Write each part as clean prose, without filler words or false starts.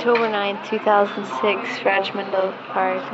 October 9, 2006, Rajmandal Park.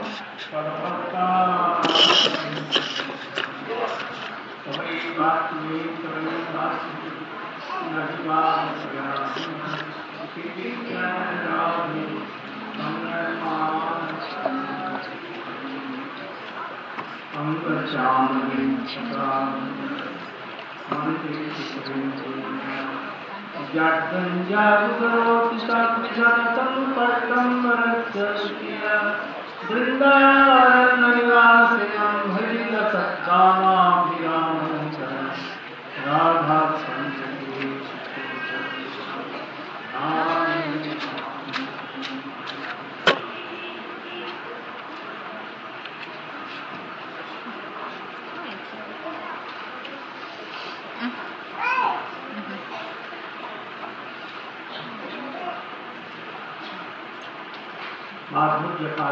माधुर्य का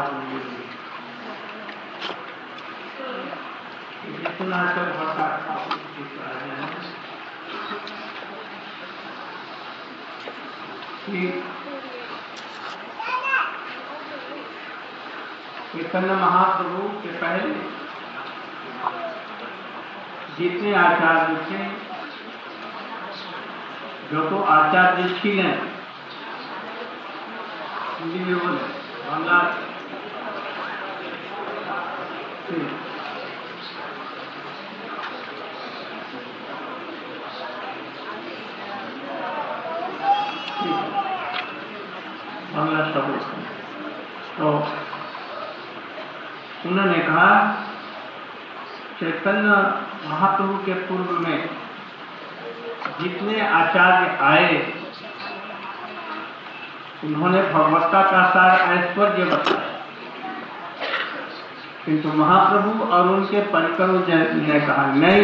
इतना सब बता चैतन्य महाप्रभु के पहले जितने आचार्य थे, जो तो आचार्य छिलें हिंदी में बोले बांग्ला बांग्ला शब्द। तो उन्होंने कहा चैतन्य महाप्रभु के पूर्व में जितने आचार्य आए उन्होंने भगवत्ता का सार ऐश्वर्य बताया, किंतु महाप्रभु और उनके परिकरों ने कहा नहीं,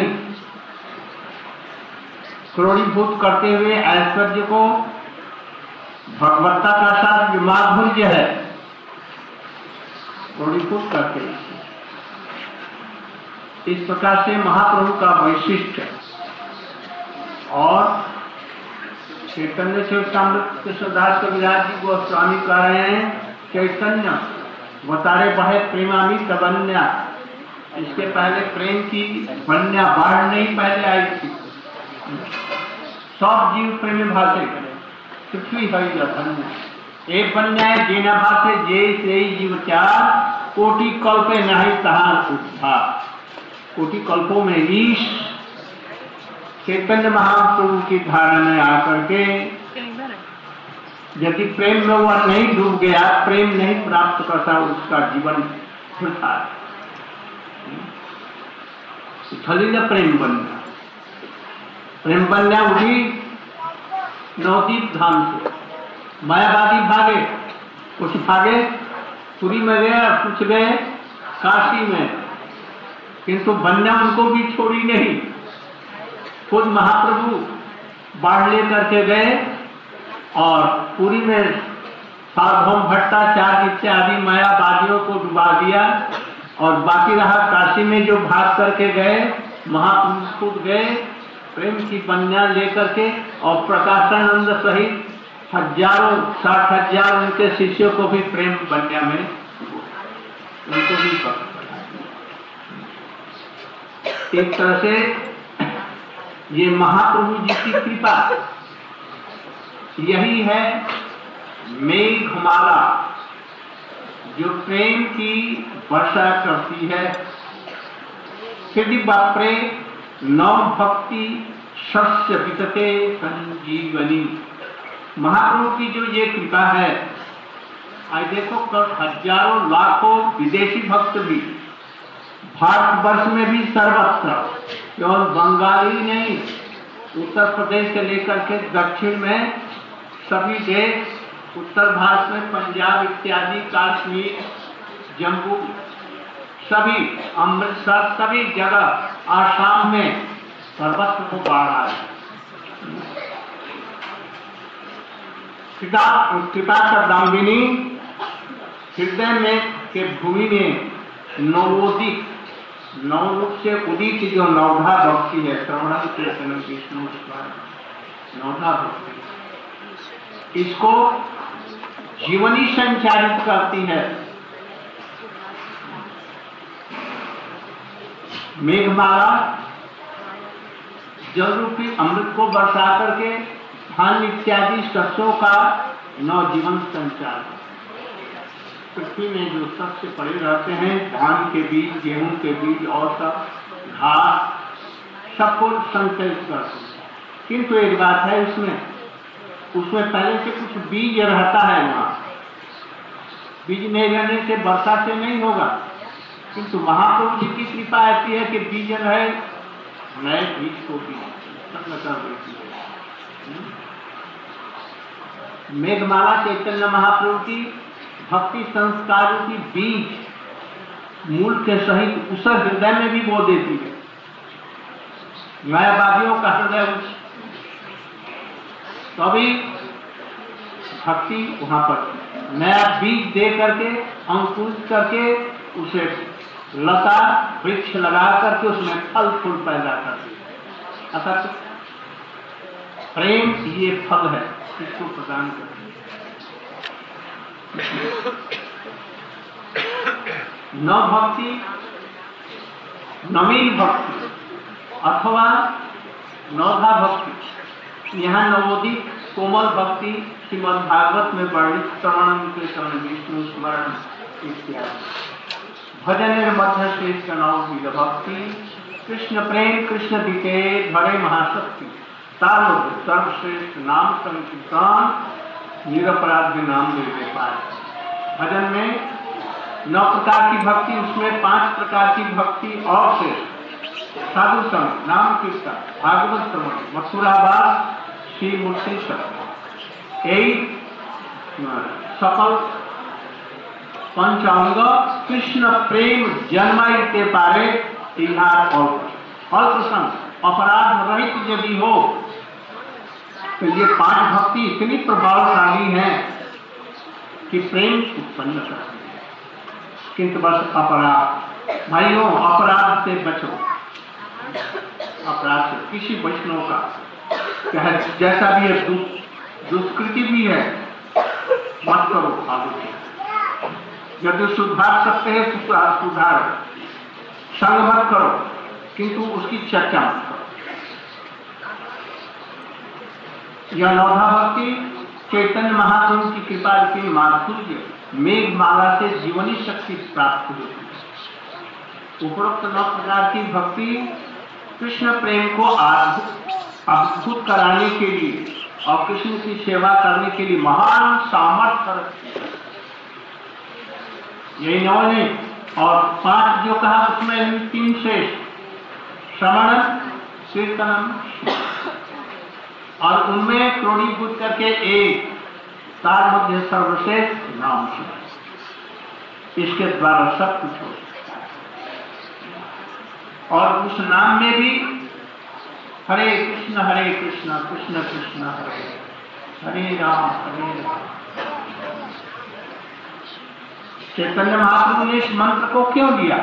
क्रोड़ीभूत करते हुए ऐश्वर्य को भगवत्ता का सार जो माधुर्य है क्रोड़ीभूत करते हैं। इस प्रकार से महाप्रभु का वैशिष्ट्य और चैतन्य चैतामृत कृष्णदास कविराज जी गोस्वामी कह रहे हैं चैतन्य वतारे बहे प्रेमामृत बन्या। इसके पहले प्रेम की बन्या बाढ़ नहीं पहले आई थी। सब जीव प्रेम भाषे पृथ्वी हरि धन्य एक बन्या जीना भाषे जे से जीव चार कोटि कल्पे नहीं तहार उद्धार। कोटि कल्पों में ईश चैतन्य महाप्रभु की धारा में आकर के यदि प्रेम में वह नहीं डूब गया, प्रेम नहीं प्राप्त करता, उसका जीवन वृथा है। फलीला प्रेम बनना, प्रेम बनना उठी नवदीप धाम से। मायावादी भागे, कुछ भागे पुरी में गए, कुछ गए काशी में, किंतु बन्या उनको भी छोड़ी नहीं। खुद महाप्रभु बाढ़ लेकर के गए और पुरी में सार्वभौम भट्टाचार्य इत्यादि मायावादियों को डुबा दिया और बाकी रहा काशी में जो भाग करके गए, महाप्रभु खुद गए प्रेम की बन्या लेकर के और प्रकाशानंद सहित हजारों 60,000 उनके शिष्यों को भी प्रेम बन्या में उनको भी एक तरह से ये महाप्रभु जी की कृपा यही है मेघमाला जो प्रेम की वर्षा करती है। हृदय बापरे नव भक्ति शस्य वितते संजीवनी। महाप्रभु की जो ये कृपा है, आज देखो हजारों लाखों विदेशी भक्त भी भारतवर्ष में भी सर्वत्र, केवल बंगाली नहीं, उत्तर प्रदेश से लेकर के दक्षिण में सभी देश, उत्तर भारत में पंजाब इत्यादि, कश्मीर, जम्मू, सभी अमृतसर, सभी जगह, आसाम में सर्वत्र को बाढ़ आए। कृपा का दामिनी हृदय में के भूमि में नवोदित नवरूप से उदित जो नवधा भक्ति है, श्रवण कीर्तन विष्णु नवधा भक्ति, इसको जीवनी संचारित करती है। मेघमाला जल रूपी अमृत को बरसा करके धान इत्यादि शस्यों का नवजीवन संचार। पृथ्वी में जो शस्य पड़े रहते हैं, धान के बीज, गेहूं के बीज और सब घास, सबको संचरित करते हैं। किंतु एक बात है, उसमें पहले से कुछ बीज रहता है। वहां बीज नहीं रहने से वर्षा से नहीं होगा, किंतु महाप्रभु जी की कृपा ऐसी है कि बीज रहे, नए बीज को भी उत्पन्न कर देती है। मेघमाला चैतन्य महाप्रभु की भक्ति संस्कारों की बीज मूल के सहित उस हृदय में भी बो देती है। मायावादियों का हृदय तभी भक्ति वहां पर नया बीज दे करके अंकुरित करके उसे लता वृक्ष लगा करके उसमें फल फूल पैदा करती है। अर्थात प्रेम ये फल है, इसको प्रदान करती है। न भक्ति नवीन भक्ति अथवा नवधा भक्ति, यहाँ नवोदित कोमल भक्ति श्रीमद् भागवत में वर्णित श्रवणम कीर्तन विष्णु स्मरण इत्यादि। भजन मध्य श्रेष्ठ नवविध भक्ति, कृष्ण प्रेम कृष्ण दिते धरे महाशक्ति, तालोक सर्वश्रेष्ठ नाम संकीर्तन निरपराध नाम ले पाए। भजन में 9 प्रकार की भक्ति, उसमें 5 प्रकार की भक्ति और श्रेष्ठ। साधु संग, नाम कीर्तन, भागवत श्रवण, मथुरावास, श्री मूर्ति सत्य, यही सफल पंचांग कृष्ण प्रेम जन्माइते पारे तिहार और प्रसंग अपराध रहित यदि हो तो ये 5 भक्ति इतनी प्रभावशाली है कि प्रेम उत्पन्न करती है। किंतु बस अपराध, भाइयों अपराध से बचो। अपराध से किसी वैष्णव का चाहे जैसा भी है, दुष्कृति भी है, मत करो आगे। यदि सुधार सकते हैं तो सुधार, संग मत करो, किंतु उसकी चर्चा मत करो। यह नवधा भक्ति चैतन्य महाप्रभु की कृपा की माधुर्य मेघमाला से जीवनी शक्ति प्राप्त होती है। उपरोक्त 9 प्रकार की भक्ति कृष्ण प्रेम को अद्भुत कराने के लिए और कृष्ण की सेवा करने के लिए महान सामर्थ्य रखती है। यही 9 नहीं, और 5 जो कहा उसमें 3 श्रेष्ठ, श्रवण कीर्तनम, और उनमें क्रोडीभूत करके एक तार मध्य सर्वश्रेष्ठ नाम से, इसके द्वारा सब कुछ हो सकता है। और उस नाम में भी हरे कृष्ण कृष्ण कृष्ण हरे राम हरे राम। चैतन्य महाप्रभु ने इस मंत्र को क्यों दिया?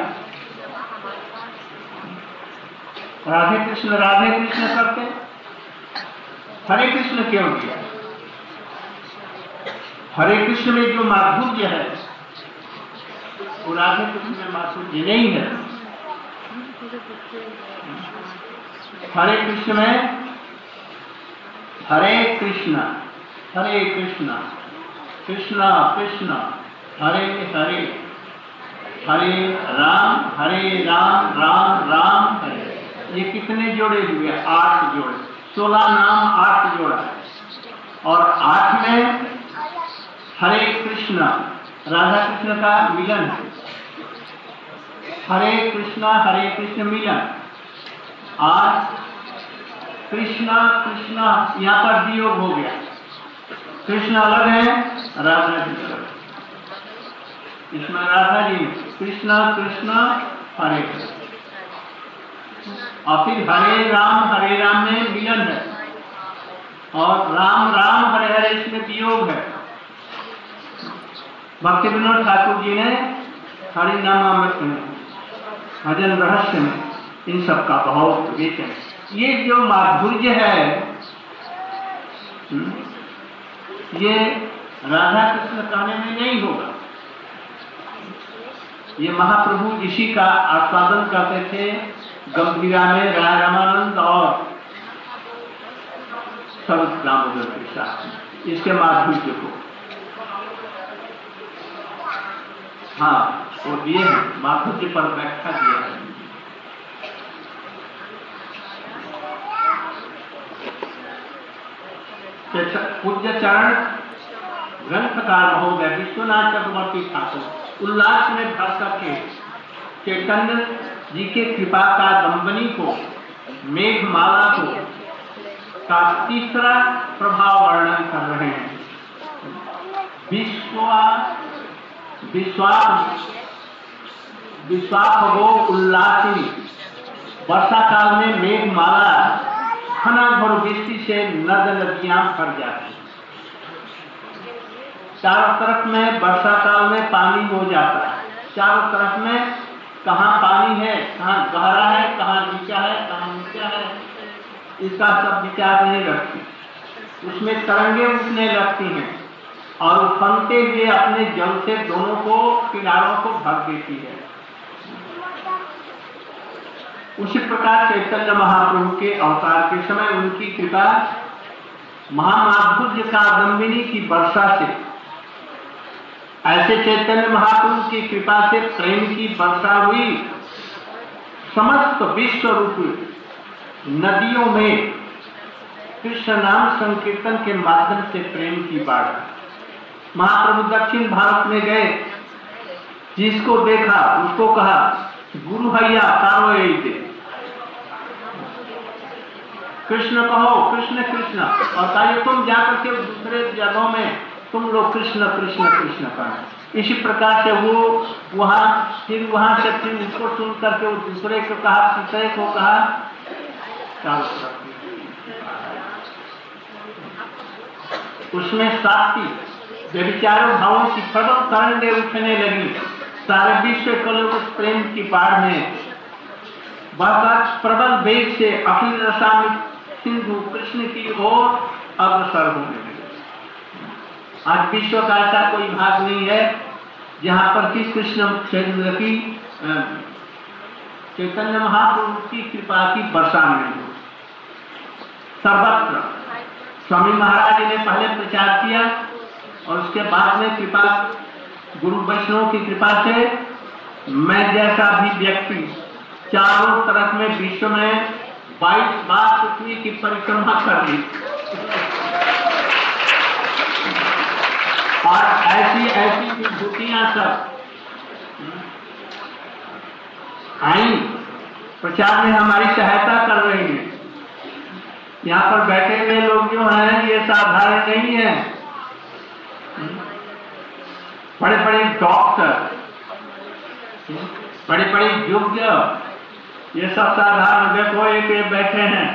राधे कृष्ण करते, हरे कृष्ण क्यों दिया? हरे कृष्ण में जो माधुर्य है वो राधे कृष्ण में माधुर्य नहीं है। हरे कृष्ण में हरे कृष्ण कृष्ण कृष्ण हरे हरे, हरे राम राम राम हरे। ये कितने जोड़े हुए? 8 जोड़े, 16 नाम 8 जोड़ा है। और 8 में हरे कृष्ण राधा कृष्ण का मिलन है। हरे कृष्ण मिलन। आज कृष्ण यहाँ पर वियोग हो गया। कृष्ण अलग है, राधा जी अलग। इसमें राधा जी कृष्ण हरे कृष्ण, और फिर हरे राम में मिलन है, और राम हरे हरे इसमें वियोग है। भक्ति विनोद ठाकुर जी ने हरि नामामृत में, भजन रहस्य में इन सब का बहुत विवेचन। ये जो माधुर्य है ये राधा कृष्ण कहने में नहीं होगा। ये महाप्रभु इसी का आस्वादन करते थे गंभीरा में राय रामानंद और सरस दामोदर के साथ, इसके माधुर्य को। हाँ, वो दिए हैं, माधुर्य पर व्याख्या दिया है। पूज्य चरण ग्रंथकार महोदय विश्वनाथ चक्रवर्ती ठाकुर उल्लास में भर करके चैतन्य जी के कृपा का दम्बनी को, मेघमाला को का तीसरा प्रभाव वर्णन कर रहे हैं। विश्वापगो उल्लासिनी, वर्षा काल में मेघमाला घनाघोर वृष्टि से नद नदियां भर जाती, चारों तरफ में वर्षा काल में पानी हो जाता है। चारों तरफ में कहाँ पानी है, कहाँ गहरा है, कहाँ नीचा है, कहाँ नीचा है, इसका सब विचार नहीं रखती। उसमें तरंगे उठने लगती हैं और उफनते हुए अपने जल से दोनों को किनारों को भर देती है। उसी प्रकार चैतन्य महाप्रभु के अवतार के समय उनकी कृपा महामाधुर्य का दम्बिनी की वर्षा से, ऐसे चैतन्य महाप्रभु की कृपा से प्रेम की वर्षा हुई। समस्त विश्व रूपी नदियों में कृष्ण नाम संकीर्तन के माध्यम से प्रेम की बाढ़। महाप्रभु दक्षिण भारत में गए, जिसको देखा उसको कहा गुरु भैया तारो दे, कृष्ण कहो, कृष्ण कृष्ण, और कहिए तुम जाकर के दूसरे जगहों में तुम लोग कृष्ण कृष्ण कृष्ण कहो। इसी प्रकार से वो वहां से फिर उसको सुन करके वो दूसरे को कहा, तीसरे को कहा, उसमें शास्त्री व्यभिचारों भावों की प्रबल तरंगे उठने लगी। सारे विश्व को लोग उस प्रेम की बाढ़ में बहकर प्रबल वेग से अखिल रसायन सिंधु कृष्ण की ओर अग्रसर होने लगे। आज विश्व का ऐसा कोई भाग नहीं है जहां पर कि कृष्ण चंद्र की चैतन्य महाप्रभु की कृपा की वर्षा नहीं हो। सर्वत्र स्वामी महाराज ने पहले प्रचार किया और उसके बाद में कृपा गुरु वैष्णव की कृपा से मैं जैसा भी व्यक्ति चारों तरफ में विश्व में 22 बार पृथ्वी की परिक्रमा कर ली और ऐसी ऐसी विभूतियां सब आई, प्रचार में हमारी सहायता कर रही है। यहाँ पर बैठे हुए लोग जो हैं ये साधारण नहीं है, बड़े बड़े डॉक्टर, बड़े बड़े योग्य, ये सब साधारण। देखो एक ये बैठे हैं,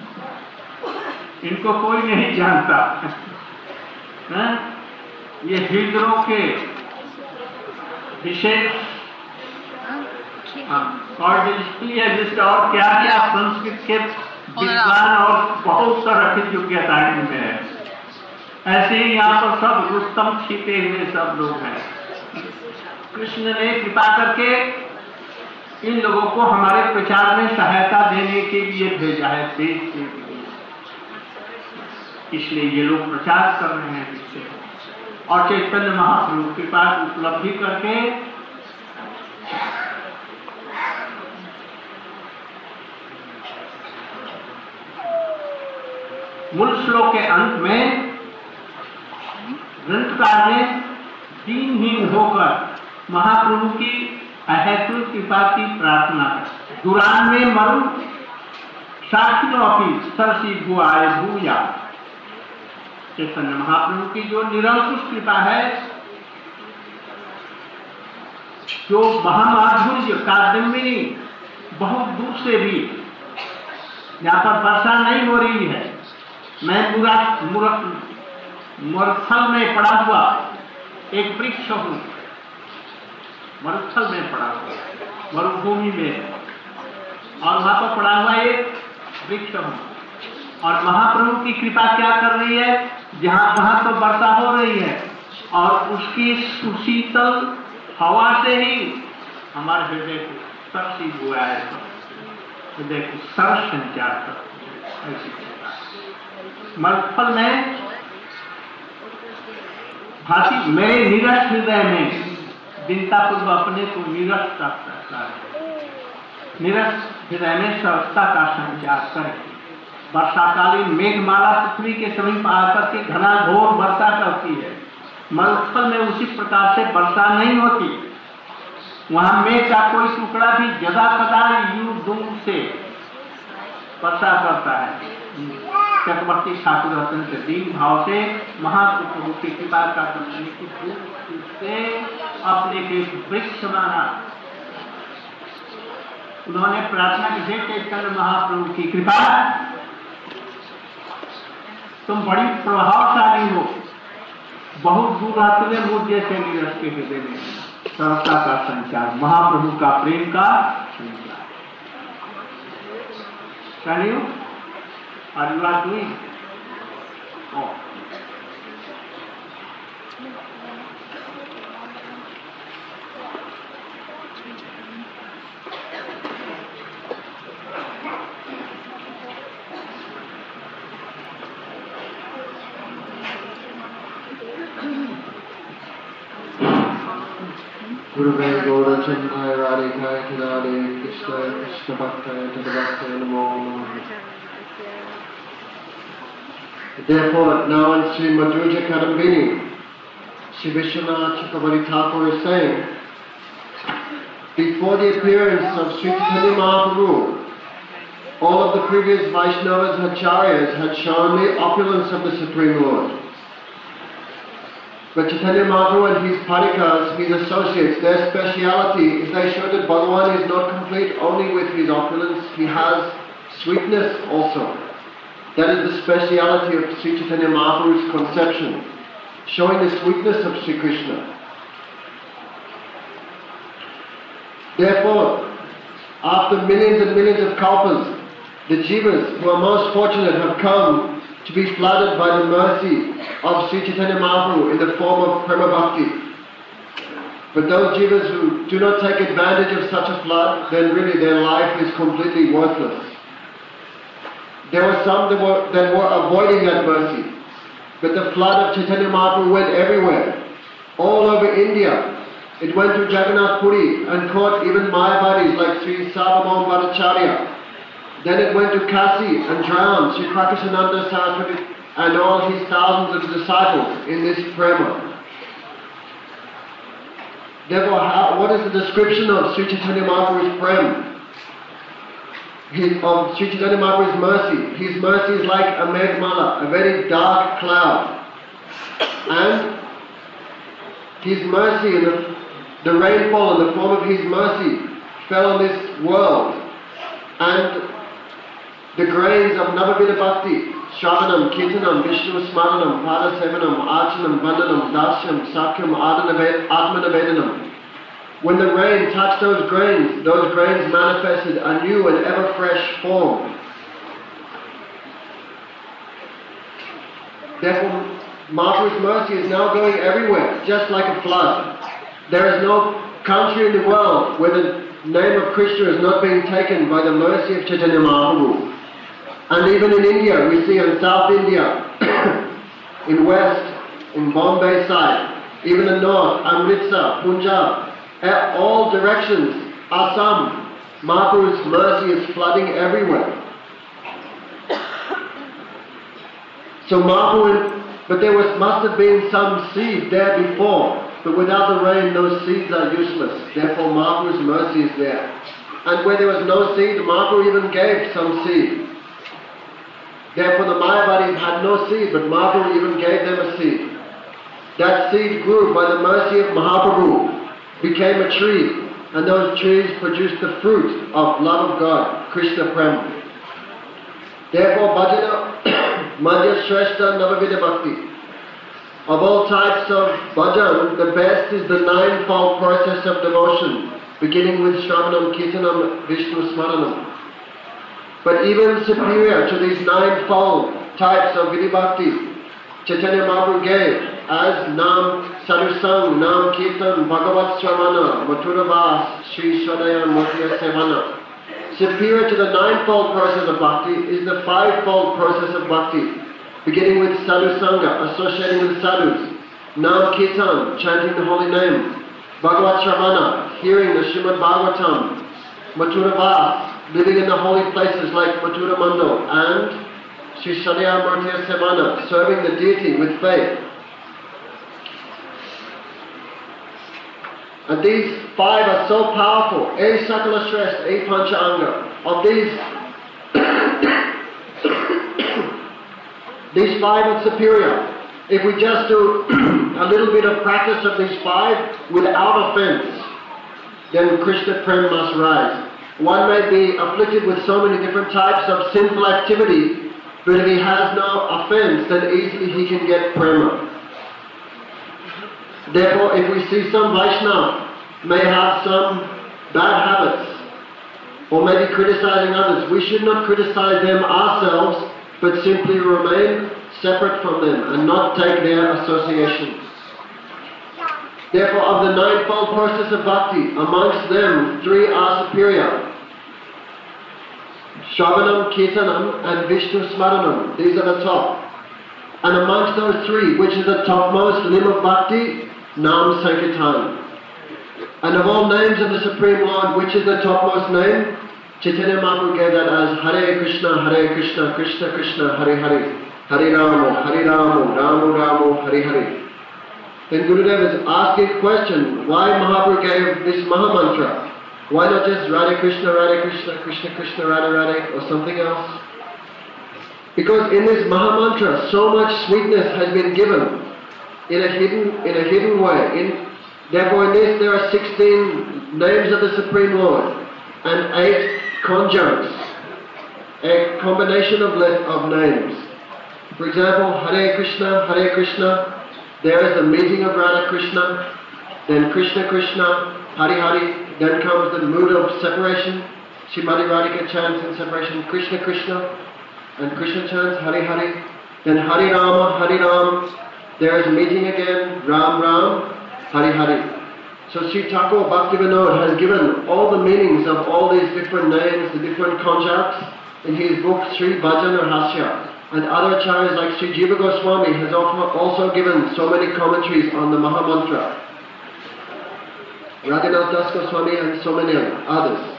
इनको कोई नहीं जानता है? ये हृदयों के विशेष है, जिसका और क्या क्या संस्कृत के विद्वान और बहुत तरह की योग्यताएं इनमें है। ऐसे ही यहाँ पर सब रुस्तम छिपे हुए सब लोग हैं। कृष्ण ने कृपा करके इन लोगों को हमारे प्रचार में सहायता देने के लिए भेजा है, देश के लिए। इसलिए ये लोग प्रचार कर रहे हैं इससे, और चैतन्य महाप्रभु के पास उपलब्धि करके मूल श्लोक के अंत में ग्रंथकार ने दीनहीन होकर महाप्रभु की अहेतु कृपा की प्रार्थना कर। दुरान में मरु साक्षियों की सरसी गुआए भूया। चैतन्य महाप्रभु की जो निरंकुश कृपा है, जो महामाधुर्य कादम्बिनी, बहुत दूर से भी यहाँ पर वर्षा नहीं हो रही है। मैं मरुस्थल में पड़ा हुआ एक वृक्ष हूं, मरुस्थल में पड़ा हुआ, मरुभूमि में, और वहां पर पड़ा हुआ एक वृक्ष हूं। और महाप्रभु की कृपा क्या कर रही है, जहां वहां तो वर्षा हो रही है, और उसकी सुशीतल हवा से ही हमारे हृदय को सरसी हुआ है, हृदय को सर संचार कर ऐसी मलफल में भाषी मेरे निरस हृदय में दीनता पूर्व अपने को निरस करता है, निरस हृदय में सरसता का संचार करे। वर्षाकालीन मेघमाला पृथ्वी के समीप आकर के घना घोर वर्षा करती है, मरुस्थल में उसी प्रकार से वर्षा नहीं होती। वहां मेघ का कोई टुकड़ा भी जदा कदा यूं दूर से वर्षा करता है। चक्रवर्ती ठाकुर अत्यंत दीन भाव से महाप्रभु की कृपा का करने की भूख से अपने के वृक्ष माना। उन्होंने प्रार्थना की, हे चैतन्य महाप्रभु की कृपा, तुम बड़ी प्रभावशाली हो, बहुत दूर रहते हुए मुझ जैसे निरस के हृदय में सरलता का संचार, महाप्रभु का प्रेम का संचार। Can you? Are you are doing? Oh. Guruve Gaurachandaya Radhikaya Kirade Krishna Krishna Bhaktaya Tadavaktaya Namo Namaha. Therefore, now in Sri Madhurya Kadambini, Sri Vishwanath Chakravarti Thakur is saying, before the appearance of Sri Chaitanya Mahaprabhu, all of the previous Vaishnavas and Acharyas had shown the opulence of the Supreme Lord. But Chaitanya Mahaprabhu and his parikas, his associates, their speciality is they show that Bhagavan is not complete only with his opulence, he has sweetness also. That is the speciality of Sri Chaitanya Mahaprabhu's conception, showing the sweetness of Sri Krishna. Therefore, after millions and millions of kalpas, the jivas who are most fortunate have come to be flooded by the mercy of Sri Chaitanya Mahaprabhu in the form of Prema Bhakti. But those jivas who do not take advantage of such a flood, then really their life is completely worthless. There were some that were avoiding that mercy, but the flood of Chaitanya Mahaprabhu went everywhere, all over India. It went to Jagannath Puri and caught even Mayavadis like Sri Sarvabhauma Bhattacharya. Then it went to Kasi and drowned Sri Prakashananda Saraswati and all his thousands of disciples in this prema. Therefore, what is the description of Sri Chaitanya Mahaprabhu's prema? Of Sri Chaitanya Mahaprabhu's mercy. His mercy is like a meghmala, a very dark cloud. And his mercy, and the rainfall in the form of his mercy fell on this world. And the grains of Navavida Bhakti, Shravanam, Kirtanam, Vishnu Smaranam, Pada Sevanam, Archanam, Vandanam, Dasyam, Sakyam, Atmanavedanam. When the rain touched those grains manifested a new and ever fresh form. Therefore, Mahaprabhu's mercy is now going everywhere, just like a flood. There is no country in the world where the name of Krishna is not being taken by the mercy of Chaitanya Mahaprabhu. And even in India, we see in South India, in West, in Bombay side, even in North, Amritsar, Punjab, all directions, Assam, Mahaprabhu's mercy is flooding everywhere. So Mahaprabhu, but there must have been some seed there before, but without the rain, those seeds are useless. Therefore Mahaprabhu's mercy is there. And where there was no seed, Mahaprabhu even gave some seed. Therefore the Mayavadis had no seed, but Mahaprabhu even gave them a seed. That seed grew by the mercy of Mahaprabhu, became a tree, and those trees produced the fruit of love of God, Krishna Prema. Therefore Bhajana Madhya Shrestha Navavida Bhakti. Of all types of bhajan, the best is the ninefold process of devotion, beginning with Shravanam, Kirtanam, Vishnu Smaranam. But even superior to these ninefold types of Vidhi Bhakti, Chaitanya Mahaprabhu gave as Nam Sadhusang, Nam Kirtan, Bhagavat Sramana, Mathuravas, Sri Swadaya Murtiya Sevana. Superior to the ninefold process of bhakti is the fivefold process of bhakti, beginning with Sadhusanga, associating with sadhus, Nam Kirtan, chanting the holy name, Bhagavat Sramana, hearing the Srimad Bhagavatam, Mathuravas, living in the holy places like Mathura Mandal, and Sri Swadaya Murtiya Sevana, serving the deity with faith. And these five are so powerful. A Sakala Shrestha, A Pancha Anga. Of these, these five are superior. If we just do a little bit of practice of these five without offense, then Krishna Prem must rise. One may be afflicted with so many different types of sinful activity, but if he has no offense, then easily he can get prema. Therefore, if we see some Vaishnava may have some bad habits, or may be criticizing others, we should not criticize them ourselves, but simply remain separate from them and not take their associations. Therefore, of the ninefold process of bhakti, amongst them, three are superior. Shravanam, Kirtanam and Vishnu Smaranam. These are the top. And amongst those three, which is the topmost limb of bhakti? Nam Sankirtan. And of all names of the Supreme Lord, which is the topmost name? Chaitanya Mahaprabhu gave that as Hare Krishna, Krishna Krishna, Hare Hare. Hare Rama, Rama Rama, Hare Hare. Then Gurudev is asking a question, why Mahaprabhu gave this Mahamantra? Why not just Radhe Krishna, Krishna Krishna, Radhe Radhe, or something else? Because in this Mahamantra, so much sweetness has been given in a hidden way. Therefore in this there are 16 names of the Supreme Lord and 8 conjuncts, a combination of names. For example, Hare Krishna, there is the meeting of Radha Krishna, then Krishna Krishna, Hari Hari, then comes the mood of separation. Srimati Radhika chants in separation Krishna Krishna, and Krishna chants Hari Hari. Then Hari Ram, there is meeting again, Ram Ram, Hari Hari. So Sri Thakur Bhaktivinoda has given all the meanings of all these different names, the different conjuncts, in his book Sri Bhajan Rahasya. And other acharyas like Sri Jiva Goswami has also given so many commentaries on the Mahamantra. Raghunath Das Goswami and so many others.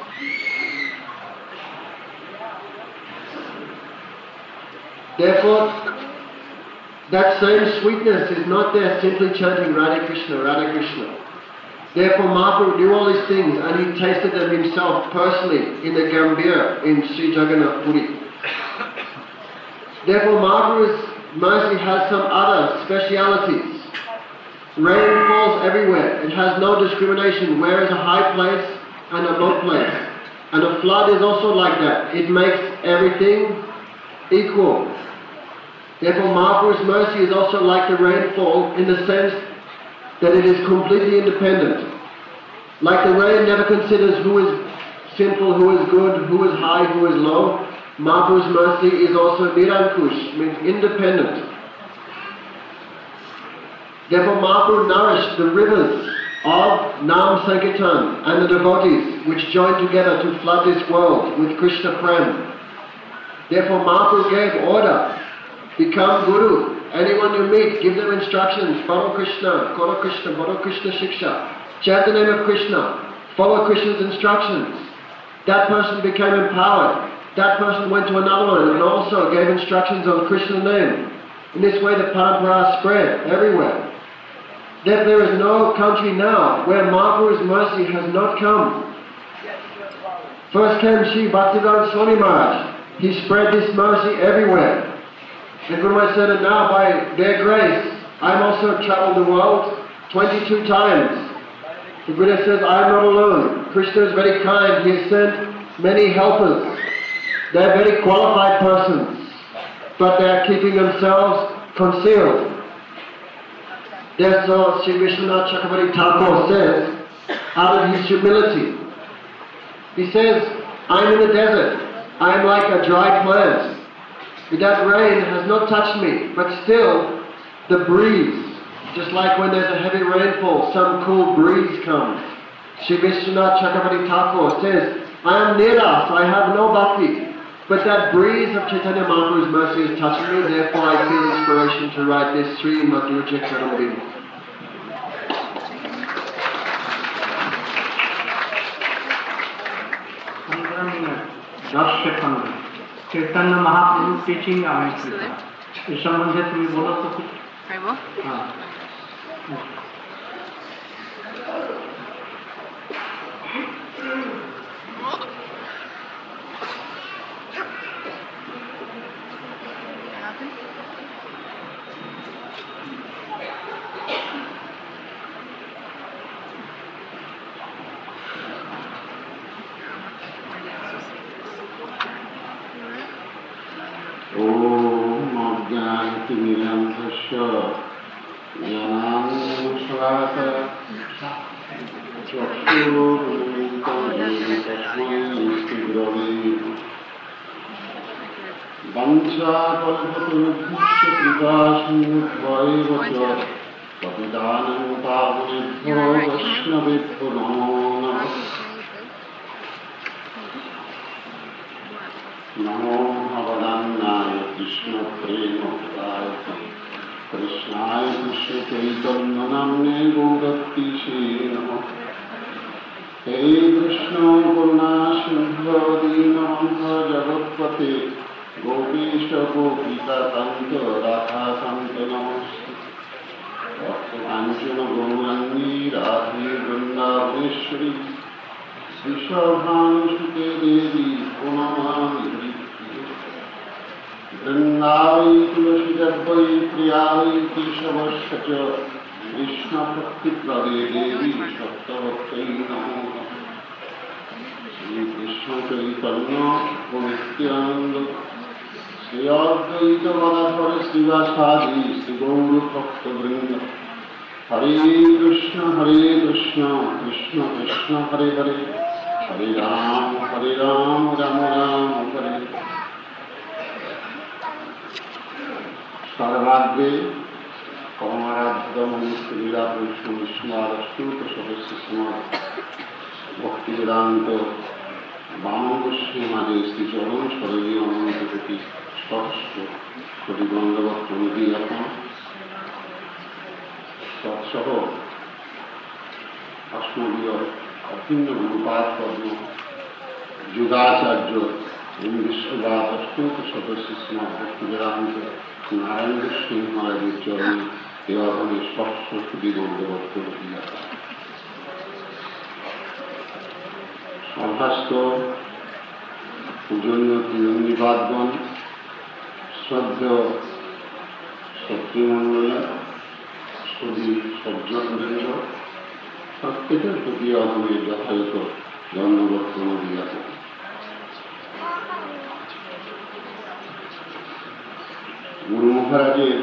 Therefore, that same sweetness is not there simply chanting Radhe Krishna, Radhe Krishna. Therefore Mahaprabhu knew all these things and he tasted them himself personally in the Gambhir in Sri Jagannath Puri. Therefore Mahaprabhu's mercy has some other specialities. Rain falls everywhere. It has no discrimination where is a high place and a low place. And a flood is also like that. It makes everything equal. Therefore Mahaprabhu's mercy is also like the rainfall in the sense that it is completely independent. Like the rain never considers who is sinful, who is good, who is high, who is low. Mahaprabhu's mercy is also Nirankush, means independent. Therefore Mahaprabhu nourished the rivers of Nam Sankirtan and the devotees which joined together to flood this world with Krishna Prem. Therefore Mahaprabhu gave order, become Guru. Anyone you meet, give them instructions, follow Krishna, follow Krishna Shiksha, chant the name of Krishna, follow Krishna's instructions. That person became empowered. That person went to another one and also gave instructions on Krishna's name. In this way the parampara spread everywhere. That there is no country now where Mahaprabhu's mercy has not come. First came Sri Bhaktivedanta Swami Maharaj. He spread this mercy everywhere. And Guru Maharaj said, and now by their grace, I've also traveled the world 22 times. The Buddha says, I am not alone. Krishna is very kind. He has sent many helpers. They are very qualified persons, but they are keeping themselves concealed. Therefore, Sri Vishwanath Chakravarti Thakur says, out of his humility, he says, I am in the desert. I am like a dry plant. That rain has not touched me, but still the breeze Just like when there's a heavy rainfall, some cool breeze comes. Sri Vishwanath Chakravarti Thakur says, I am Nira, so I have no bhakti. But that breeze of Chaitanya Mahaprabhu's mercy is touching me, therefore I feel inspiration to write this Sri Madhurya Charanam. Chaitanya Mahaprabhu teaching हमें इस संबंध तुम्हें बोलो तो कुछ हाँ नमो भगवानाय कृष्ण प्रेम कृष्णाय कृष्ण चैतन्य नाम्ने गौरक्तिशे नमः। हे कृष्ण करुणा सिंधु दीनबन्धु जगत्पते गोपीश गोपिका कांत राधा कांत नमस्ते। कांचन गौरांगी राधे वृंदावनेश्वरी विश्वभानुसुते देवी प्रणमामि हरिप्रिये। वृंदावै तुलसीदर्पै प्रियावै केशवस्य च कृष्णभक्तिप्रदे देवी सप्तभक्तै नमो नमः। श्रीकृष्ण चैतन्य नित्यानन्द श्री अद्वैत गदाधर श्रीवासादि श्री गौरभक्तवृंद। हरे कृष्ण कृष्ण कृष्ण हरे हरे हरे राम राम राम हरे। सर्वाग्रे कौमाराध्यम श्रीला कृष्ण विष्णुआरस्तुत सदस्य भक्ति वेदांत बामगोस्वामी श्री चरण शरणी अनंत कोटि सहस्र कोटि दंडवत प्रणति अर्पण। तत्सह अस्मदीय अभिन्न गुरुपाद पद्म युगाचार्य विश्ववाद अस्तुत सदस्य श्रीमद भक्ति वेदांत नारायण सिंह महाराज चरणे एवं स्पर्श कोटि दंडवत प्रणति अर्पण। सभास्थ पूजनीय त्रिवेणीवादगण श्रद्धेय शत्रुमंडल सभी सज्जनवृंद प्रत्येकेर प्रति आदमेर यथायथ धन्यवाद प्रणति अर्पण। गुरु महाराजेर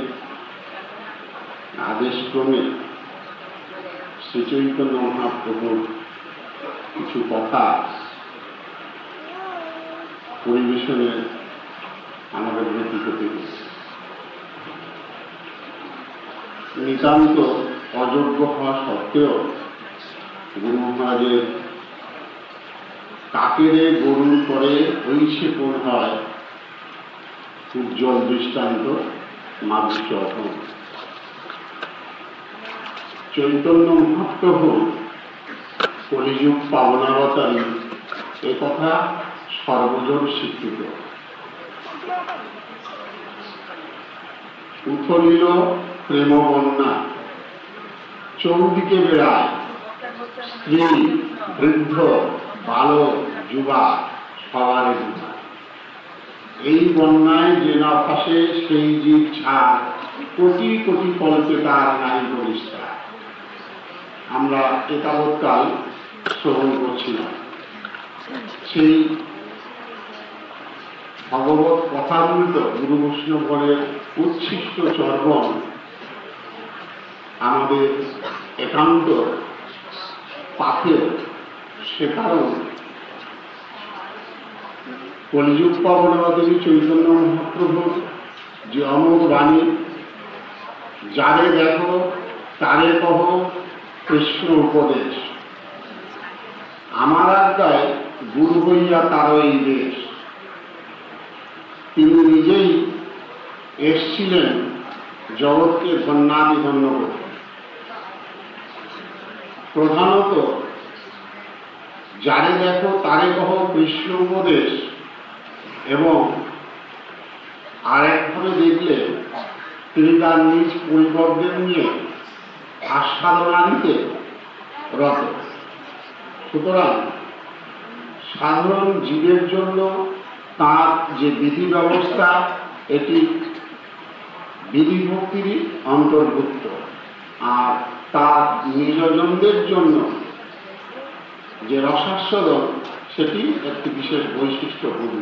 आदेशक्रमे श्री चैतन्य महाप्रभुर কিছু কথা পরিবেশনে আমাদের ব্রতী হতে হয়েছে। নিতান্ত অযোগ্য হওয়া সত্ত্বেও গুরু মহারাজের কাকেরে গরুর পরে ঐশে কোন হয় উজ্জ্বল দৃষ্টান্ত মাধুর্য অভব। চৈতন্য মহাপ্রভু কলিযুগ পাবনাবতারী একথা সর্বজন স্বীকৃত। উথলিল প্রেম বন্যা চৌদিকে বেড়ায় স্ত্রী বৃদ্ধ বালক যুবা সবারে ডুবা। এই বন্যায় যে না ভাসে সেই জীব ছাড় কোটি কোটি কল্পে তার নারী পরিষ্কার। আমরা এতাবৎকাল শ্রবণ করছিলাম সেই ভগবত কথামৃত গুরু বৈষ্ণবগণের উচ্ছিষ্ট চর্বণ আমাদের একান্ত পাথেয়। সে কারণ কলিযুগ পাবনাবতারী চৈতন্য মহাপ্রভুর যে অমোঘ বাণী, যারে দেখো তারে কহ কৃষ্ণ উপদেশ, আমার আজ্ঞায় গুরু হইয়া তার এই দেশ। তিনি নিজেই এসছিলেন জগৎকে ধন্যাধিধন্য করতে। প্রধানত যারে দেখো তারে কহ কৃষ্ণ উপদেশ, এবং আরেকভাবে দেখলে তিনি তার নিজ পরিবর্তন নিয়ে আস্বাদনা দিতে রত। সুতরাং সাধারণ জীবের জন্য তার যে বিধি ব্যবস্থা, এটি বিধিভক্তিরই অন্তর্ভুক্ত, আর তার নিজজনদের জন্য যে রসাস্বাদন, সেটি একটি বিশেষ বৈশিষ্ট্যপূর্ণ।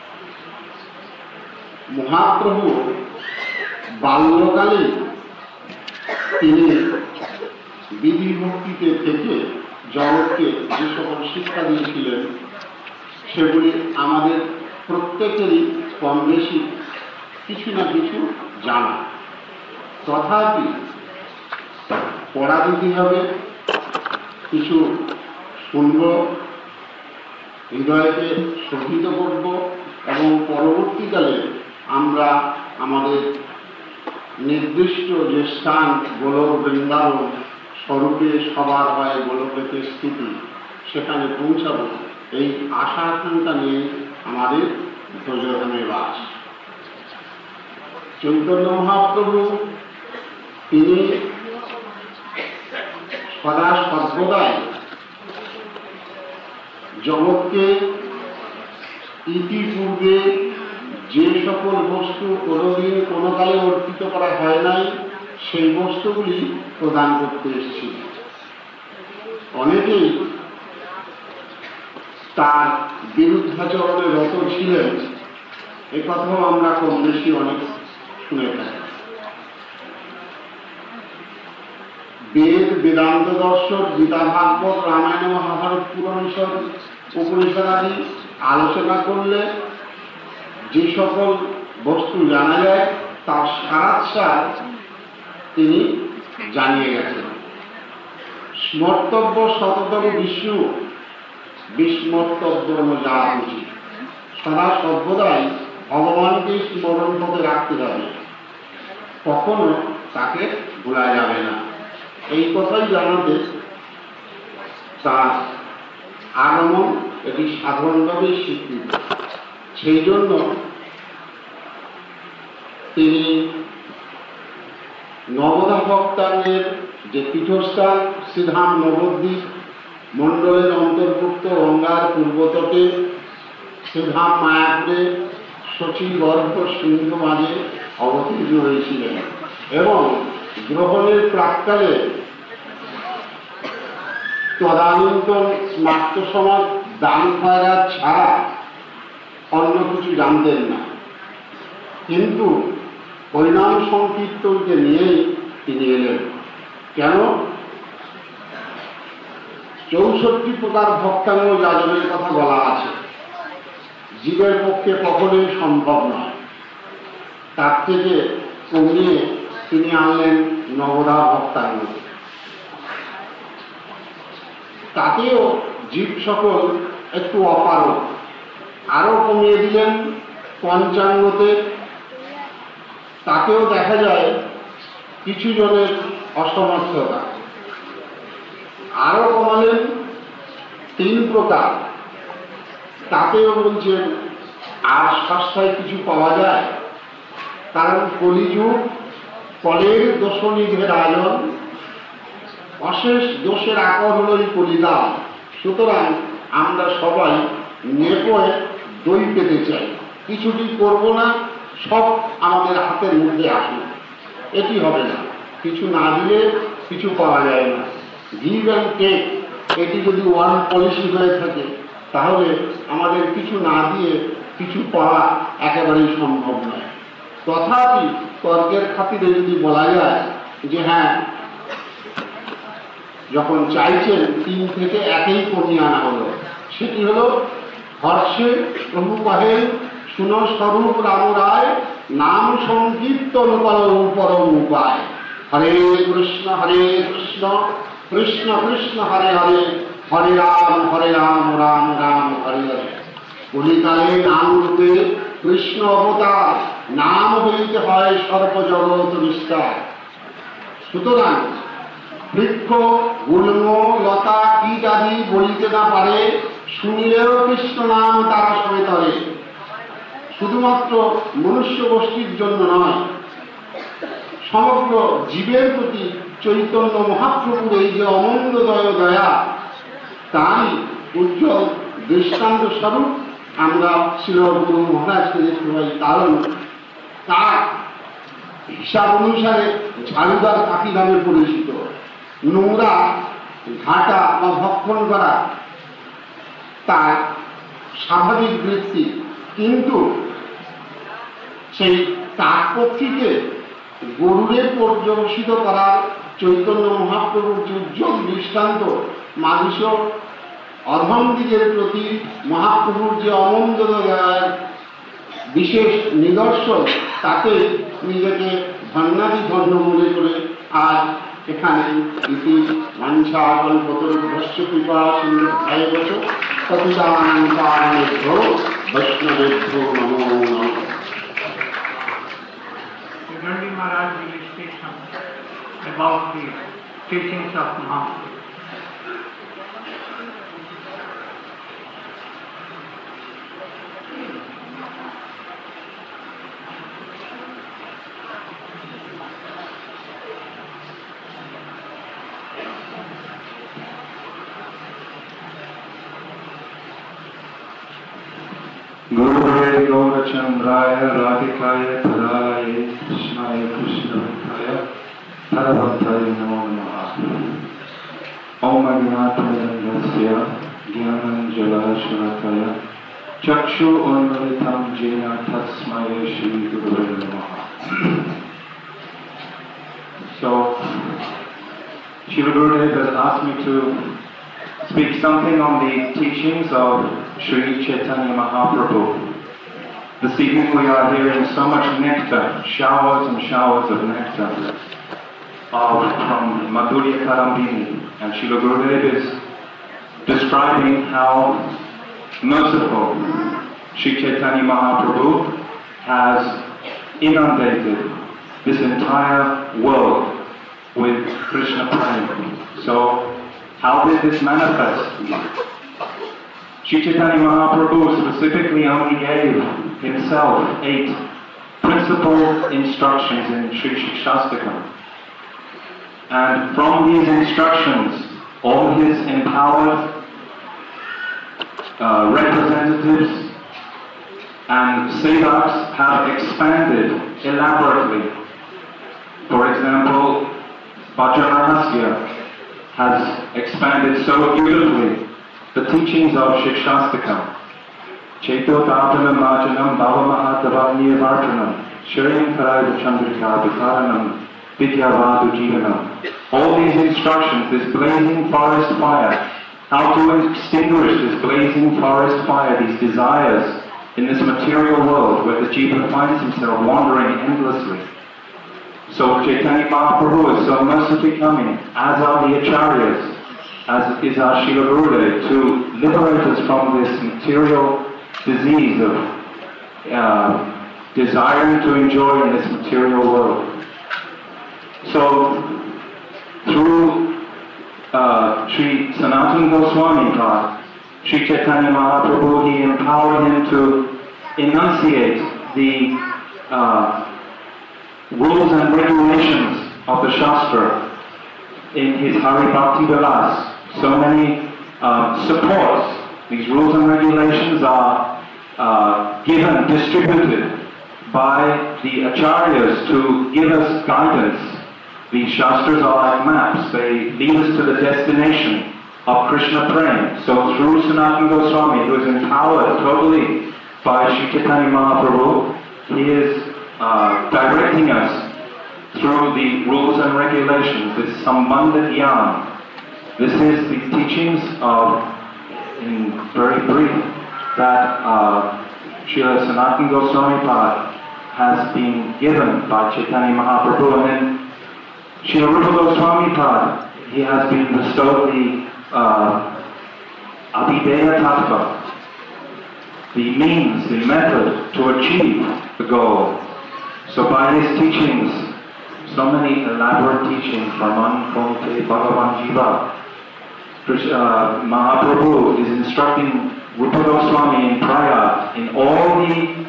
মহাপ্রভু বাল্যকালে তিনি বিধিভক্তিতে থেকে জগৎকে যে সকল শিক্ষা দিয়েছিলেন, সেগুলি আমাদের প্রত্যেকেরই কম বেশি কিছু না কিছু জানা। তথাপি পড়া দিতে হবে, কিছু শুনব, হৃদয়কে শোভিত করব, এবং পরবর্তীকালে আমরা আমাদের নির্দিষ্ট যে স্থান গোলক বৃন্দাবন স্বরূপে সবার হয় গোলকেতে স্থিতি, সেখানে পৌঁছাব, এই আশা আকাঙ্ক্ষা নিয়ে আমাদের ব্রজধামে বাস। চৈতন্য মহাপ্রভু তিনি সদা সর্বদাই জগৎকে ইতিপূর্বে যে সকল বস্তু কোনোদিন কোনো কালে অর্পিত করা হয় নাই, সেই বস্তুগুলি প্রদান করতে এসেছিল। অনেকেই তার বিরুদ্ধাচরণে রত ছিলেন, এ কথাও আমরা কম বেশি অনেক শুনে থাকি। বেদ, বেদান্ত দর্শন, গীতা, ভাগবত, রামায়ণ, মহাভারত, পুরাণ, উপনিষদ আদি আলোচনা করলে যে সকল বস্তু জানা যায়, তার সারাৎসার তিনি জানিয়ে গেছেন। স্মর্তব্য শততম বিষ্ণু, বিস্মর্তব্য যা উচিত। সদা সর্বদাই ভগবানকে স্মরণ পথে রাখতে হবে, কখনো তাকে ভোলা যাবে না। এই কথাই জানাতে তার আগমন এটি সাধারণভাবে স্বীকৃত। সেই জন্য তিনি নবদা ভক্তাঙ্গের যে পীঠস্থান শ্রীধাম নবদ্বীপ মণ্ডলের অন্তর্ভুক্ত গঙ্গার পূর্বতটে শ্রীধাম মায়াপুরে শচীগর্ভ সিন্ধু মাঝে অবতীর্ণ হয়েছিলেন, এবং গ্রহণের প্রাক্কালে তদানীন্তন স্মার্ত সমাজ দান খয়রাত ছাড়া অন্য কিছু জানতেন না। কিন্তু হরিনাম সংকীর্তনকে নিয়েই তিনি এলেন। কেন? 64 প্রকার ভক্তাঙ্গ যাজনের কথা বলা আছে, জীবের পক্ষে কখনোই সম্ভব নয়। তার থেকে কমিয়ে তিনি আনলেন নবদা ভক্তাঙ্গ। তাতেও জীব সকল একটু অপারগ, আরো কমিয়ে দিলেন পঞ্চাঙ্গতে। তাকেও দেখা যায় কিছু জনের অসমর্থতা। আরো কমালেন 3 প্রকার, তাতেও বলছেন আর সস্তায় কিছু পাওয়া যায়, কারণ কলিযুগ, কলের দোষনিধের আয়োজন, অশেষ দোষের আকর হল এই কলিকাল। সুতরাং আমরা সবাই নেপোয় দই পেতে চাই, কিছুটি করব না, সব আমাদের হাতের মধ্যে আসুন। এটি হবে না, কিছু না দিলে কিছু পাওয়া যায় না। গিভ অ্যান্ড টেক, এটি যদি ওয়ান পলিসি হয়ে থাকে, তাহলে আমাদের কিছু না দিয়ে কিছু পাওয়া একেবারেই সম্ভব নয়। তথাপি তর্কের খাতিরে যদি বলা যায় যে হ্যাঁ, যখন চাইছেন 3 থেকে 1 কমিয়ে আনা হলো, সেটি হল হর্ষে প্রভু কহেন শুনো স্বরূপ রাম রায়, নাম সংকীর্তন করো পরম উপায়। হরে কৃষ্ণ কৃষ্ণ কৃষ্ণ হরে হরে হরে রাম রাম রাম হরে হরে। কলিকালে নাম রূপে কৃষ্ণ অবতার, নাম বলিতে হয় সর্বজগৎ বিস্তার। সুতরাং বৃক্ষ গুল্ম লতা কীট আদি বলিতে না পারে, শুনিলেও কৃষ্ণ নাম তারা সমেত হয়। শুধুমাত্র মনুষ্য গোষ্ঠীর জন্য নয়, সমগ্র জীবের প্রতি চৈতন্য মহাপ্রভুর এই যে অমন্দদয় দয়া, তাই উজ্জ্বল দৃষ্টান্ত স্বরূপ আমরা শ্রী গুরু মহারাজকে দেখতে পাই। কারণ তার হিসাব অনুসারে ঝাড়ুদার কাকি নামে পরিচিত। নোংরা ঘাটা বা ভক্ষণ করা তার স্বাভাবিক বৃত্তি, কিন্তু সেই কাকপক্ষীকে গরুরে পর্যবসিত করার চৈতন্য মহাপ্রভুর উজ্জ্বল দৃষ্টান্ত, মানুষ অধমদিগের প্রতি মহাপ্রভুর যে অমন্দদয়ার বিশেষ নিদর্শন, তাতে নিজেকে ধন্যাদি ধন্য মনে করে আজ এখানে ইতি মঞ্চা কল্পতরুভ্যশ্চ কৃপা সিন্ধুভ্যেব চ পতিতানাং বৈষ্ণবেভ্যো নমো নমঃ। Gandhi Maharaj will speak something about the teachings of Mahaprabhu. Guruvare Gaurachandraya Radhikaya Tadaraye Krishnaya Krishna Bhaktaya Tadabhaktaya Namo Namaha. Om Ajnanatirandasya Jnananjalashakaya Chakshu Unmilitam Jena Tasmaya Shri Guruvare Namaha. So, Srila Gurudev has asked me to speak something on the teachings of Sri Chaitanya Mahaprabhu. This evening we are hearing so much nectar, showers and showers of nectar from Madhurya Karambini, and Srila Gurudev is describing how merciful Sri Chaitanya Mahaprabhu has inundated this entire world with Krishna Prema. So, how did this manifest? Sri Chaitanya Mahaprabhu specifically only gave himself 8 principal instructions in Sri Shikshastakam. And from these instructions, all his empowered representatives and sevaks have expanded elaborately. For example, Vajranahasya has expanded so beautifully the teachings of Shikshastakam. Cheto Dhartana Majanam Bhavamahatavanya Vartanam Shirim Karayva Chandrika Vikaranam Vidyavadu Jivanam. All these instructions, this blazing forest fire, how to extinguish this blazing forest fire, these desires in this material world where the jiva finds himself wandering endlessly. So Chaitanya Mahaprabhu is so mercifully coming, as are the Acharyas, as is our Srila Gurudev, to liberate us from this material disease of desiring to enjoy in this material world. So, through Sri Sanatana Goswami Pad, Sri Chaitanya Mahaprabhu, he empowered him to enunciate the rules and regulations of the Shastra in his Hari Bhakti Vilas. So many supports. These rules and regulations are distributed by the Acharyas to give us guidance. These Shastras are like maps. They lead us to the destination of Krishna Prema. So through Sanatana Goswami, who is empowered totally by Sri Chaitanya Mahaprabhu, he is directing us through the rules and regulations, this Sambandha Gyan. This is the teachings of, in very brief, that Srila Sanatana Goswami Pad has been given by Chaitanya Mahaprabhu. And then Srila Rupa Goswami Pad, he has been bestowed the Abhideya Tattva, the means, the method to achieve the goal. So by his teachings, so many elaborate teachings from Ankonte Bhagavan Jiva, Mahaprabhu is instructing Rupa Goswami in Prayag in all the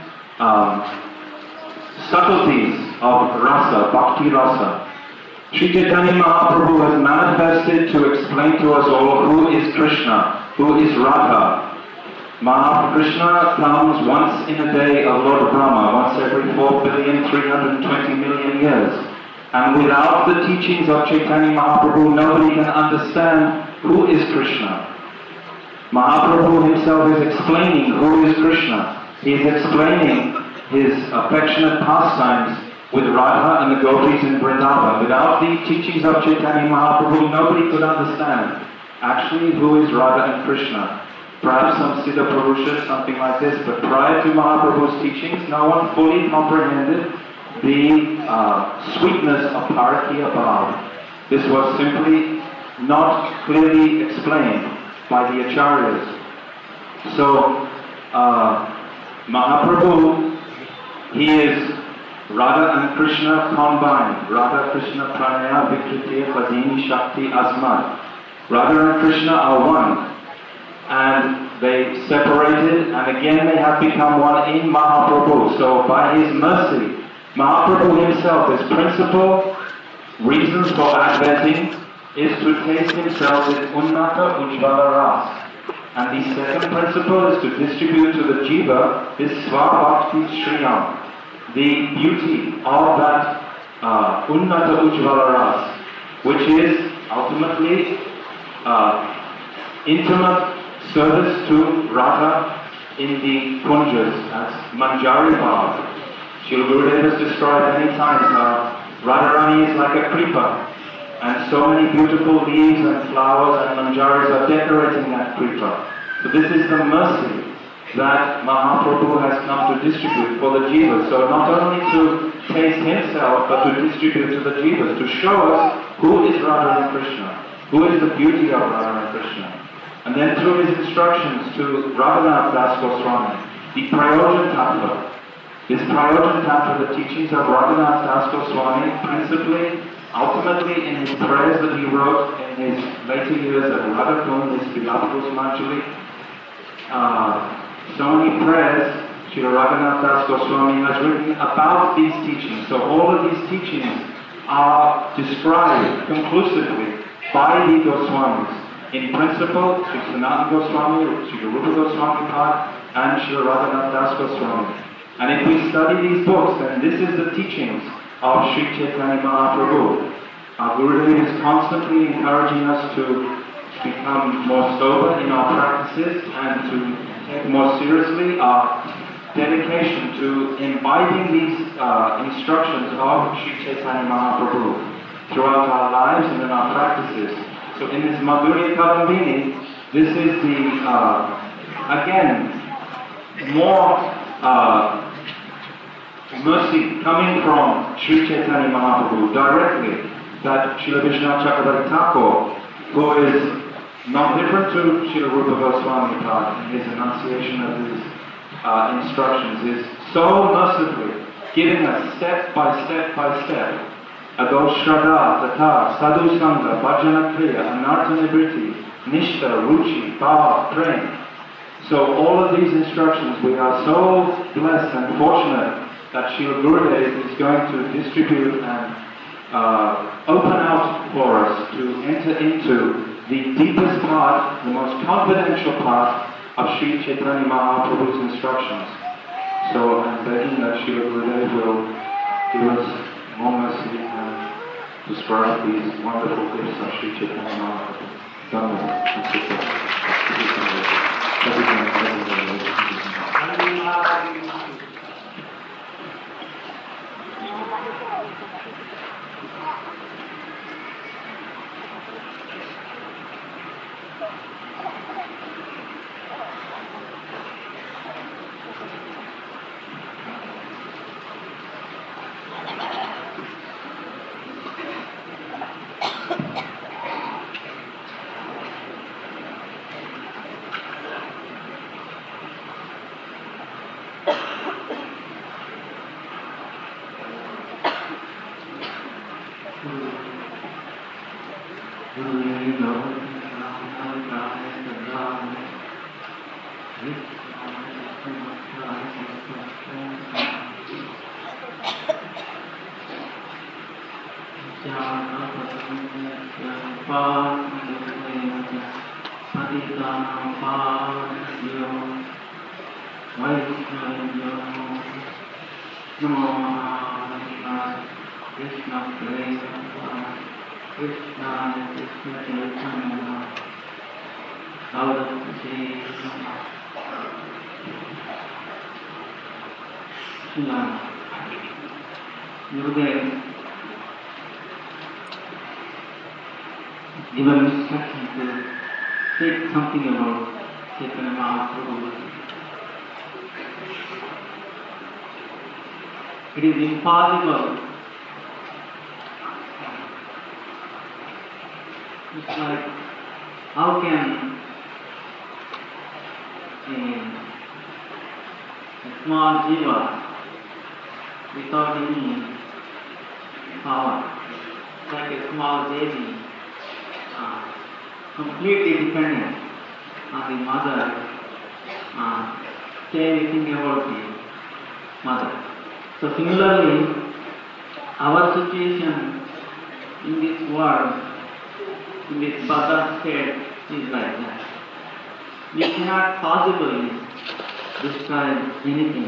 subtleties of rasa, bhakti rasa. Sri Chaitanya Mahaprabhu has manifested to explain to us all who is Krishna, who is Radha. Krishna comes once in a day of Lord Brahma, once every 4,320,000,000 years. And without the teachings of Chaitanya Mahaprabhu, nobody can understand who is Krishna. Mahaprabhu himself is explaining who is Krishna. He is explaining his affectionate pastimes with Radha and the gopis in Vrindavan. Without the teachings of Chaitanya Mahaprabhu, nobody could understand actually who is Radha and Krishna. Perhaps some Siddha Purusha, something like this, but prior to Mahaprabhu's teachings, no one fully comprehended the sweetness of Parakiya Bhav. This was simply not clearly explained by the Acharyas. So, Mahaprabhu, he is Radha and Krishna combined. Radha Krishna Pranaya Vikritiya Padini Shakti Asmat. Radha and Krishna are one. And they separated, and again they have become one in Mahaprabhu. So by his mercy, Mahaprabhu himself, his principal reasons for adventing is to taste himself with Unnata Ujjvala Ras. And the second principle is to distribute to the Jiva his Svabhakti Shriyam, the beauty of that Unnata Ujjvala Ras, which is ultimately intimate service to Radha in the Kunjas as Manjari Bhav. Srila Gurudev has described many times how Radharani is like a creeper, and so many beautiful leaves and flowers and manjaris are decorating that creeper. So this is the mercy that Mahaprabhu has come to distribute for the Jivas. So not only to taste himself, but to distribute to the Jivas, to show us who is Radha and Krishna, who is the beauty of Radha and Krishna. And then through his instructions to Raghunath Das Goswami, the Prayojan Tattva. This Prayojan Tattva, the teachings of Raghunath Das Goswami, principally, ultimately in his prayers that he wrote in his later years at Radhakund, his Vilapurushmanjali, so many prayers Srila Raghunath Das Goswami has written about these teachings. So all of these teachings are described conclusively by the Goswamis. In principle, Sri Sanatana Goswami, Sri Rupa Goswami Pad, and Sri Raghunath Das Goswami. And if we study these books, then this is the teachings of Sri Chaitanya Mahaprabhu. Our Gurudev is constantly encouraging us to become more sober in our practices and to take more seriously our dedication to imbibing these instructions of Sri Chaitanya Mahaprabhu throughout our lives and in our practices. So in this Madhurya Kadambini, this is the, again, more mercy coming from Sri Chaitanya Mahaprabhu directly, that Srila Vishwanath Chakravarti Thakur, who is not different to Srila Rupa Goswami Pad in his enunciation of his instructions, is so mercifully giving us step by step by step Adho Shraddha, Tatha, Sadhu Sangha, Bhajana Kriya, Anartha Nibriti, Nishta, Ruchi, Bhava, Prem. So all of these instructions, we are so blessed and fortunate that Srila Gurudev is going to distribute and open out for us to enter into the deepest part, the most confidential part of Sri Chaitanya Mahaprabhu's instructions. So I'm begging that Srila Gurudev will give us more mercy and describe these wonderful gifts of Sri Chaitanya Mahaprabhu. given instruction to say something about Chaitanya Mahaprabhu. It is impossible. It's like, how can a small jiva without any power, like a small baby, completely dependent on the mother, say anything about the mother. So similarly, our situation in this world, in this bada state, is like that. We cannot possibly describe anything,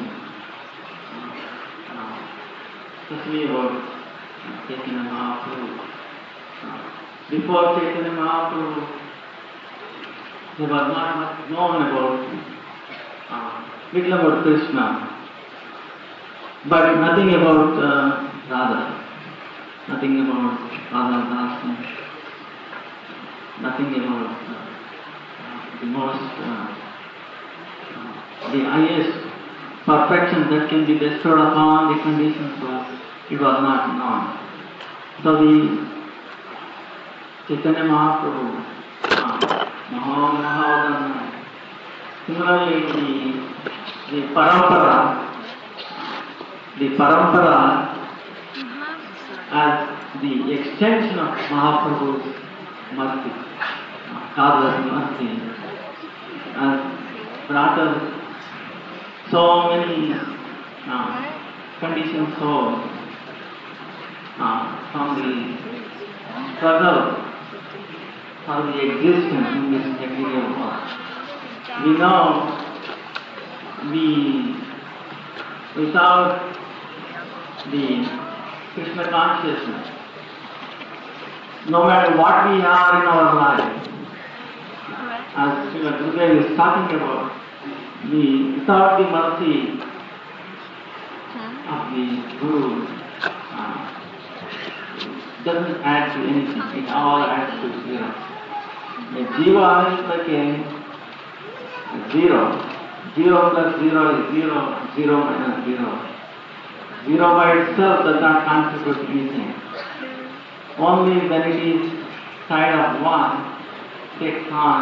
especially about Chaitanya Mahaprabhu. Before Chaitanya Mahaprabhu, there was not much known about little about Krishna, but nothing about Radha, nothing about Radha Dasa, nothing about the most, the highest perfection that can be bestowed upon the conditions it was not known. So the Chaitanya Mahaprabhu, Mahavadana, similarly the parampara as the extension of Mahaprabhu's mercy, Radha's mercy, has brought us so many conditioned souls from the struggle for the existence in this material world. We know without the Krishna consciousness, no matter what we are in our life, as Srila Gurudev is talking about, without the mercy of the Guru, doesn't add to anything. It all adds to zero. The jiva is like a zero. 0 plus 0 is 0, 0 minus 0. 0 by itself does not contribute anything. Only when it is side of 1 takes on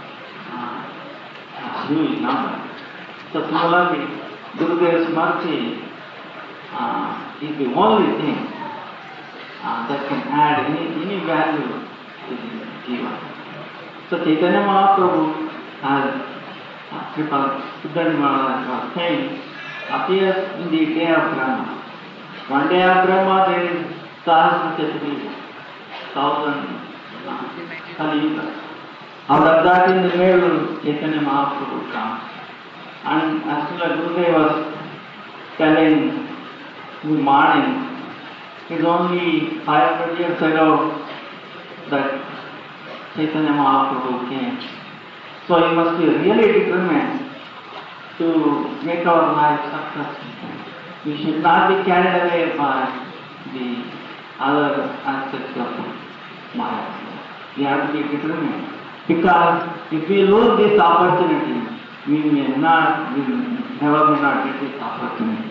a huge number. So similarly, Gurudev's mercy is the only thing that can add any value to the jiva. So Chaitanya Mahaprabhu, as Siddhartha Maharaj was saying, appears in the day of Brahma. One day of Brahma there is Sahasra Chaturi, 1000 Kali Yuga. Out of that in the middle, Chaitanya Mahaprabhu comes. And as Srila Gurudev was telling in the morning, it's only 500 years ago that Chaitanya Mahaprabhu came. So we must be really determined to make our life successful. We should not be carried away by the other aspects of Maya. We have to be determined. Because if we lose this opportunity, we never may not get this opportunity.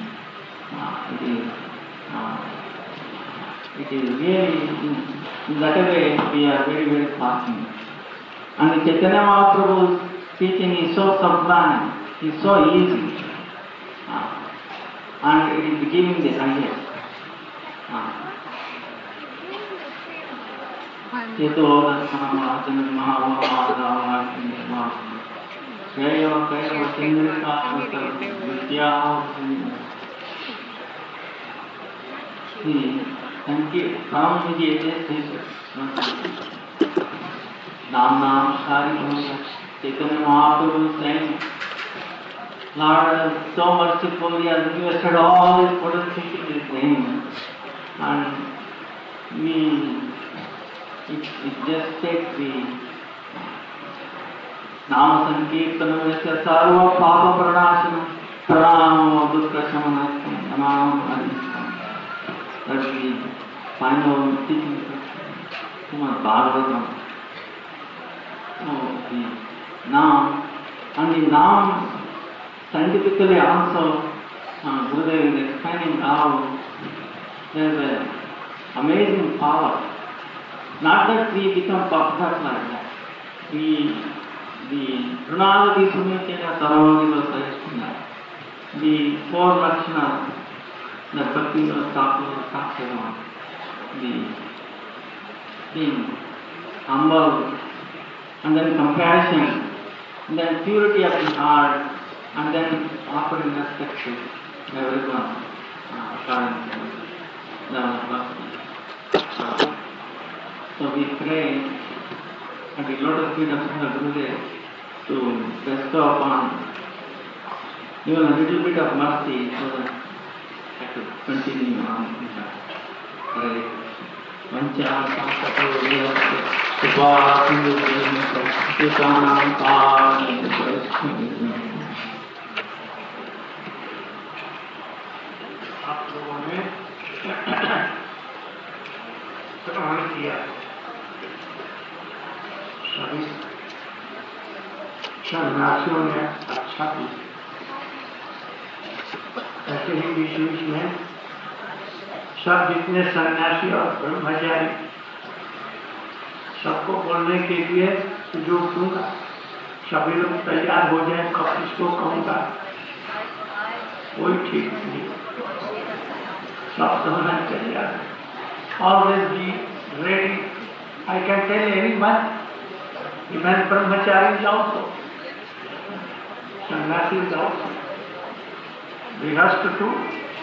It is really, in that way, we are very, very fortunate. And the Chaitanya Mahaprabhu's teaching is so sublime, is so easy, and it is giving the highest. ये तो महाजन विद्या नाम सारी Chaitanya Mahaprabhu saying, Lord is so merciful, He has invested all His potency in His name. And it just takes the Nama Sankirtanam Yasya Sarva Papa Pranasana Pranam Dukha Shamanasam Namam Adhistam. That's the final teaching of Srimad Bhagavatam. Nam, and the Nam scientifically also, Gurudev is explaining how there is an amazing power. Not that we become perfect like that. The Pranaladi Sumikena Taravani was suggesting that. The four Lakshanas that Bhakti was talking about. Being humble, and then compassion, and then purity of the heart, and then offering respect to everyone, according to the level of bhakti. So we pray at the lotus feet of Gurudev to bestow upon even a little bit of mercy so that I could continue on in that. Hare Krishna. आप लोगों ने श्रवण किया, सभी सन्यासियों ने अच्छा किया। ऐसे ही बीच बीच में सब जितने सन्यासी और ब्रह्मचारी सबको बोलने के लिए सुजोग दूंगा। सभी लोग तैयार हो जाए, कब किसको कहूँगा कोई ठीक नहीं, सब होना तैयार। Always be ready. I can tell anyone, even brahmacharis also, sannyasis also, Grihastha too.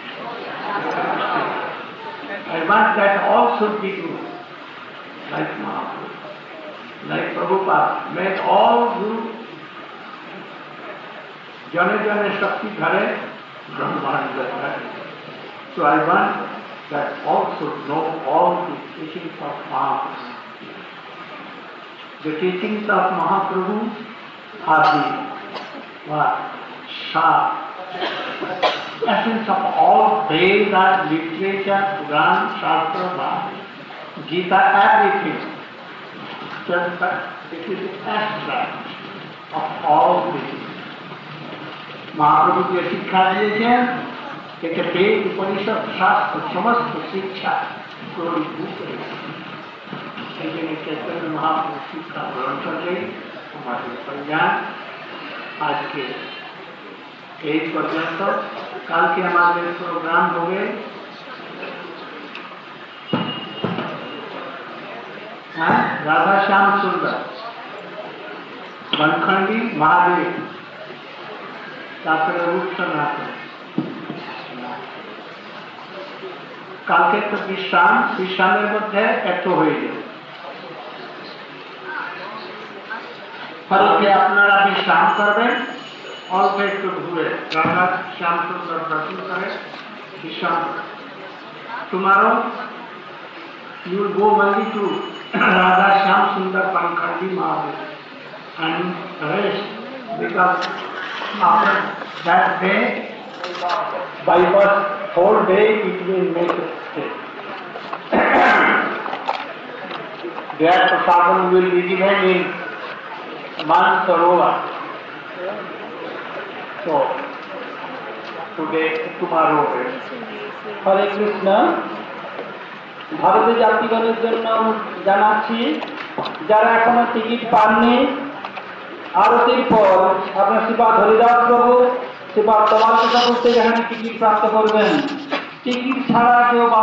I want that all should be true, like Mahaprabhu, like Prabhupada, made all guru jane jane shakti dhare brahmanda dhare. So I want that all should know all the teachings of Mahaprabhu. The teachings of Mahaprabhu are the essence of all Vedas, literature, Puran, Shastra, Bhagavad, Gita, everything. Just that it is the abstract of all things. Mahaprabhu की शिक्षा दिए कि वेद उपनिषद शास्त्र समस्त शिक्षा क्रोधीभूत है। चैतन्य महाप्रभु शिक्षा ग्रहण कर गई हमारे संज्ञान आज के 1 पर्यंत। कल के हमारे प्रोग्राम हो गए राधा श्याम सुंदर, बनखंडी महादेव, तापर रूप सनातन। কালকে তো বিশ্রামের মধ্যে একটু হয়ে যাবে। কালকে আপনারা বিশ্রাম করবেন, অল্প একটু ঘুরে রাধা শ্যাম সুন্দর দর্শন করে বিশ্রাম। Tomorrow you will go only to Radha Shyam Sundar Pankhandi Mahadev and rest, because after that day, by first whole day it will make a stay. Their prasadam will be given in Mansarovar. So today, tomorrow. হরে কৃষ্ণ। ভারতের যাত্রীগণের জন্য জানাচ্ছি, যারা এখনো ticket পাননি, আরতির পর আপনার শ্রীপাদ হরিদাস প্রভু, শ্রীপাদ তমাল প্রভু থেকে এখানে টিকিট প্রাপ্ত করবেন। টিকিট ছাড়া কেউ